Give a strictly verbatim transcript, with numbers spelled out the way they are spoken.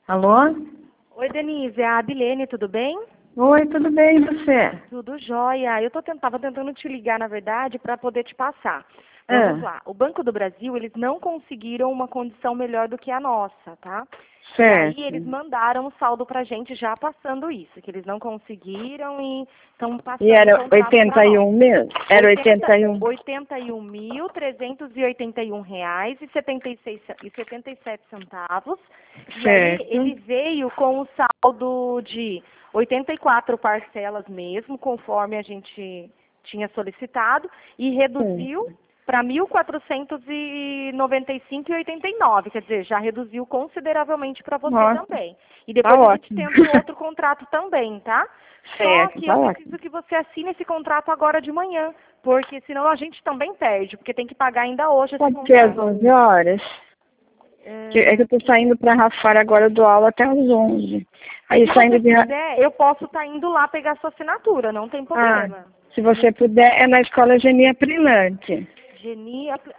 Alô? Oi, Denise, é a Abilene, tudo bem? Oi, tudo bem, e você? Tudo jóia. Eu tô tent- tava tentando te ligar, na verdade, para poder te passar. Vamos Ah, lá. O Banco do Brasil, eles não conseguiram uma condição melhor do que a nossa, tá? E aí eles certo. mandaram um saldo pra gente já passando isso, que eles não conseguiram e estão E passando o era contrato para oitenta e nós. um mesmo? Era oitenta e um. oitenta e um mil, trezentos e oitenta e um reais e setenta e seis ce- e setenta e sete centavos. E aí Certo. ele veio com o saldo de oitenta e quatro parcelas mesmo, conforme a gente tinha solicitado, e reduziu Sim. para mil quatrocentos e noventa e cinco e oitenta e nove, quer dizer, já reduziu consideravelmente para você Nossa, também. E tá depois a gente ótimo. tenta um outro contrato também, tá? Só Certo, que tá eu ótimo. preciso que você assine esse contrato agora de manhã, porque senão a gente também perde, porque tem que pagar ainda hoje esse Pode ser às contrato. onze horas? Que- É que É, eu tô saindo pra Rafar agora, eu dou aula até às onze. Aí se saindo você de... Ra- puder, eu posso estar indo lá pegar sua assinatura, não tem Ah, problema. se você puder, é na escola Genia Prilante. Geni,